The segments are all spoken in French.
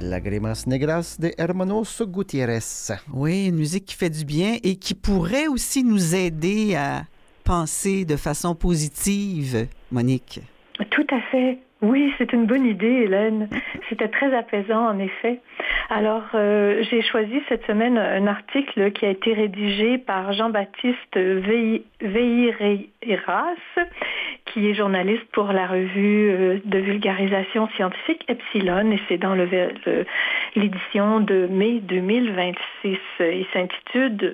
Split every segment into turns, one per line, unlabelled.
Lágrimas Negras de Hermanos Gutiérrez.
Oui, une musique qui fait du bien et qui pourrait aussi nous aider à penser de façon positive, Monique.
Tout à fait. Oui, c'est une bonne idée, Hélène. C'était très apaisant, en effet. Alors, j'ai choisi cette semaine un article qui a été rédigé par Jean-Baptiste Veireiras, qui est journaliste pour la revue de vulgarisation scientifique Epsilon, et c'est dans l'édition de mai 2026. Il s'intitule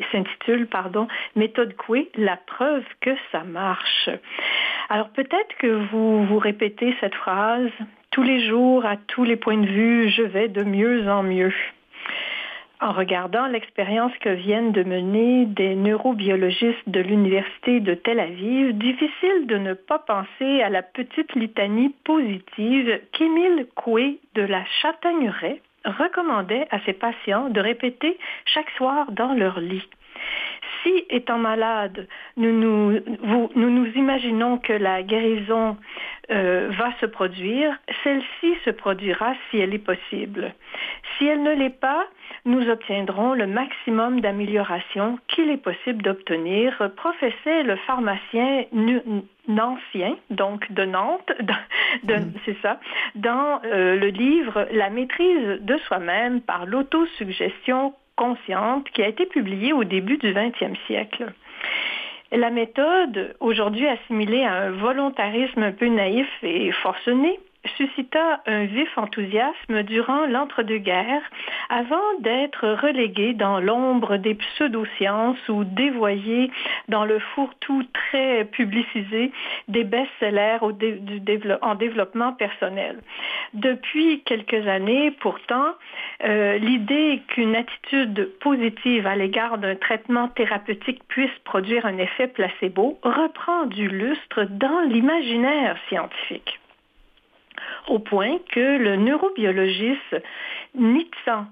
Méthode Coué, la preuve que ça marche. Alors peut-être que vous vous répétez cette phrase tous les jours, à tous les points de vue, je vais de mieux en mieux. En regardant l'expérience que viennent de mener des neurobiologistes de l'Université de Tel Aviv, difficile de ne pas penser à la petite litanie positive qu'Émile Coué de la Châtaigneraie recommandait à ses patients de répéter chaque soir dans leur lit. Si, étant malade, nous imaginons que la guérison va se produire, celle-ci se produira si elle est possible. Si elle ne l'est pas, nous obtiendrons le maximum d'amélioration qu'il est possible d'obtenir, professait le pharmacien nancien, donc de Nantes, c'est ça, dans le livre « La maîtrise de soi-même par l'autosuggestion consciente » qui a été publié au début du 20e siècle. La méthode, aujourd'hui assimilée à un volontarisme un peu naïf et forcené, suscita un vif enthousiasme durant l'entre-deux-guerres avant d'être reléguée dans l'ombre des pseudosciences ou dévoyée dans le fourre-tout très publicisé des best-sellers en développement personnel. Depuis quelques années, pourtant, l'idée qu'une attitude positive à l'égard d'un traitement thérapeutique puisse produire un effet placebo reprend du lustre dans l'imaginaire scientifique. Au point que le neurobiologiste Nitzan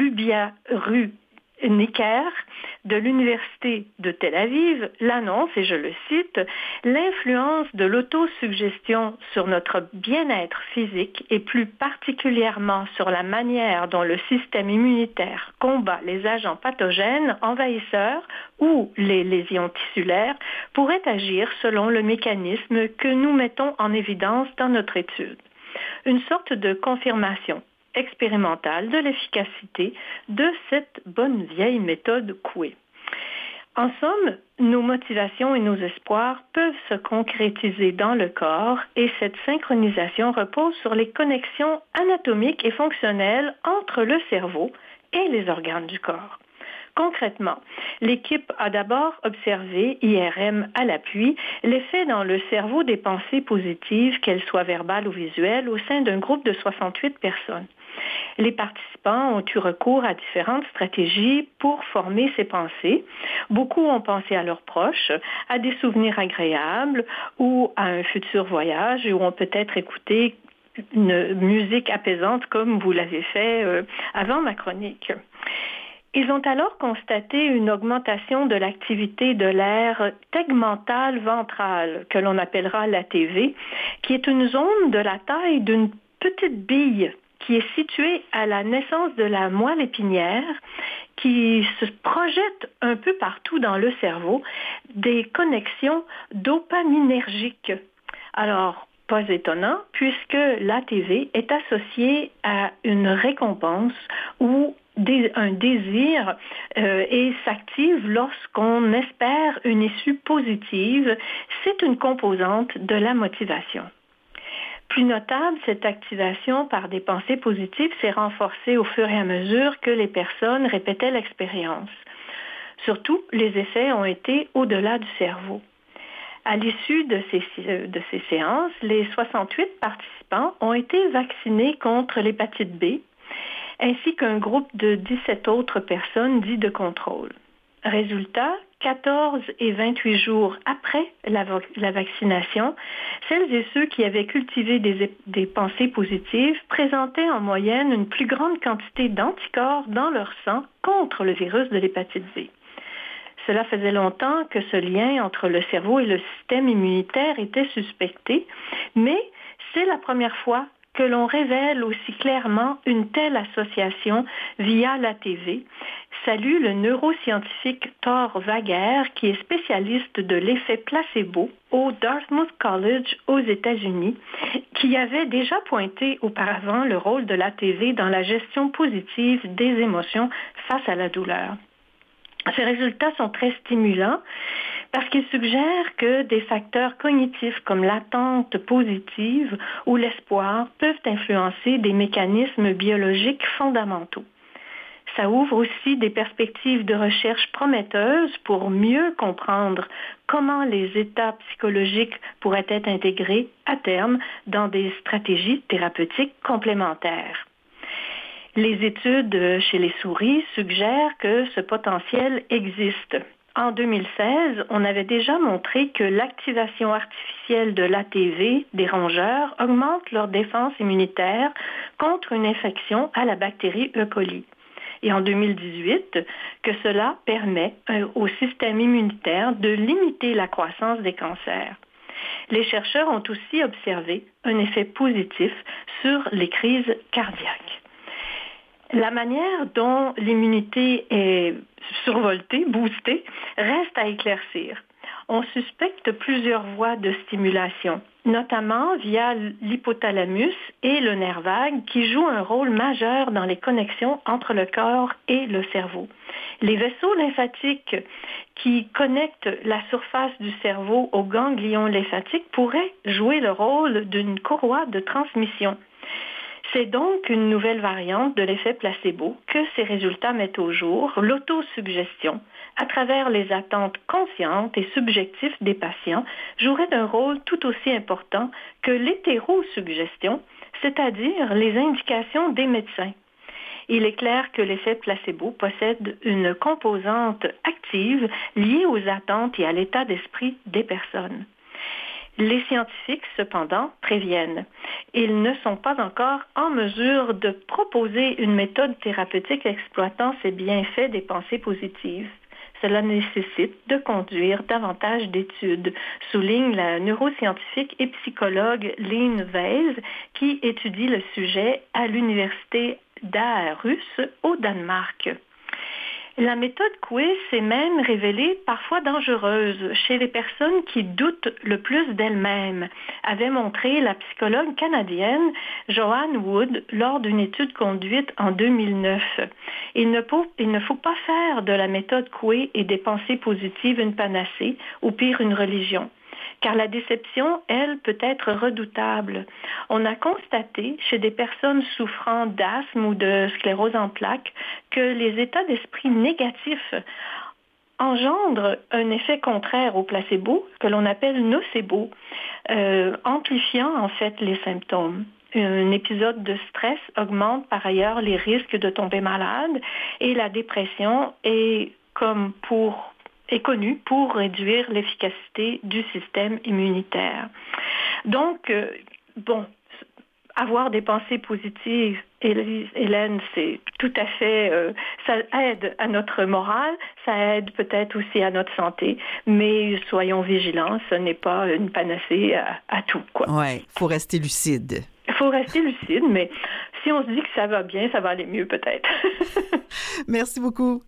Lubià-Runecker de l'Université de Tel Aviv l'annonce, et je le cite, « L'influence de l'autosuggestion sur notre bien-être physique et plus particulièrement sur la manière dont le système immunitaire combat les agents pathogènes envahisseurs ou les lésions tissulaires pourrait agir selon le mécanisme que nous mettons en évidence dans notre étude. » Une sorte de confirmation expérimentale de l'efficacité de cette bonne vieille méthode Coué. En somme, nos motivations et nos espoirs peuvent se concrétiser dans le corps et cette synchronisation repose sur les connexions anatomiques et fonctionnelles entre le cerveau et les organes du corps. Concrètement, l'équipe a d'abord observé, IRM à l'appui, l'effet dans le cerveau des pensées positives, qu'elles soient verbales ou visuelles, au sein d'un groupe de 68 personnes. Les participants ont eu recours à différentes stratégies pour former ces pensées. Beaucoup ont pensé à leurs proches, à des souvenirs agréables ou à un futur voyage ou ont peut-être écouté une musique apaisante comme vous l'avez fait avant ma chronique. Ils ont alors constaté une augmentation de l'activité de l'aire tegmentale ventrale, que l'on appellera l'ATV, qui est une zone de la taille d'une petite bille qui est située à la naissance de la moelle épinière, qui se projette un peu partout dans le cerveau, des connexions dopaminergiques. Alors, pas étonnant, puisque l'ATV est associée à une récompense ou un désir et s'active lorsqu'on espère une issue positive. C'est une composante de la motivation. Plus notable, cette activation par des pensées positives s'est renforcée au fur et à mesure que les personnes répétaient l'expérience. Surtout, les effets ont été au-delà du cerveau. À l'issue de ces séances, les 68 participants ont été vaccinés contre l'hépatite B, ainsi qu'un groupe de 17 autres personnes dites de contrôle. Résultat, 14 et 28 jours après la vaccination, celles et ceux qui avaient cultivé des pensées positives présentaient en moyenne une plus grande quantité d'anticorps dans leur sang contre le virus de l'hépatite B. Cela faisait longtemps que ce lien entre le cerveau et le système immunitaire était suspecté, mais c'est la première fois que l'on révèle aussi clairement une telle association via la TV, salue le neuroscientifique Thor Wager, qui est spécialiste de l'effet placebo au Dartmouth College aux États-Unis, qui avait déjà pointé auparavant le rôle de la TV dans la gestion positive des émotions face à la douleur. Ces résultats sont très stimulants parce qu'ils suggèrent que des facteurs cognitifs comme l'attente positive ou l'espoir peuvent influencer des mécanismes biologiques fondamentaux. Ça ouvre aussi des perspectives de recherche prometteuses pour mieux comprendre comment les états psychologiques pourraient être intégrés à terme dans des stratégies thérapeutiques complémentaires. Les études chez les souris suggèrent que ce potentiel existe. En 2016, on avait déjà montré que l'activation artificielle de l'ATV des rongeurs augmente leur défense immunitaire contre une infection à la bactérie E. coli. Et en 2018, que cela permet au système immunitaire de limiter la croissance des cancers. Les chercheurs ont aussi observé un effet positif sur les crises cardiaques. La manière dont l'immunité est survoltée, boostée, reste à éclaircir. On suspecte plusieurs voies de stimulation, notamment via l'hypothalamus et le nerf vague qui jouent un rôle majeur dans les connexions entre le corps et le cerveau. Les vaisseaux lymphatiques qui connectent la surface du cerveau aux ganglions lymphatiques pourraient jouer le rôle d'une courroie de transmission. C'est donc une nouvelle variante de l'effet placebo que ces résultats mettent au jour, l'autosuggestion, à travers les attentes conscientes et subjectives des patients, jouerait un rôle tout aussi important que l'hétérosuggestion, c'est-à-dire les indications des médecins. Il est clair que l'effet placebo possède une composante active liée aux attentes et à l'état d'esprit des personnes. Les scientifiques, cependant, préviennent. Ils ne sont pas encore en mesure de proposer une méthode thérapeutique exploitant ces bienfaits des pensées positives. Cela nécessite de conduire davantage d'études, souligne la neuroscientifique et psychologue Lene Weiss, qui étudie le sujet à l'université d'Aarhus au Danemark. La méthode Coué s'est même révélée parfois dangereuse chez les personnes qui doutent le plus d'elles-mêmes, avait montré la psychologue canadienne Joanne Wood lors d'une étude conduite en 2009. Il ne faut pas faire de la méthode Coué et des pensées positives une panacée, ou pire une religion. Car la déception, elle, peut être redoutable. On a constaté chez des personnes souffrant d'asthme ou de sclérose en plaques que les états d'esprit négatifs engendrent un effet contraire au placebo, que l'on appelle nocebo, amplifiant en fait les symptômes. Un épisode de stress augmente par ailleurs les risques de tomber malade et la dépression est connue pour réduire l'efficacité du système immunitaire. Donc, avoir des pensées positives, Hélène, c'est tout à fait, ça aide à notre morale, ça aide peut-être aussi à notre santé, mais soyons vigilants, ce n'est pas une panacée à tout, quoi.
Ouais, faut rester lucide.
Il faut rester lucide, mais si on se dit que ça va bien, ça va aller mieux peut-être.
Merci beaucoup.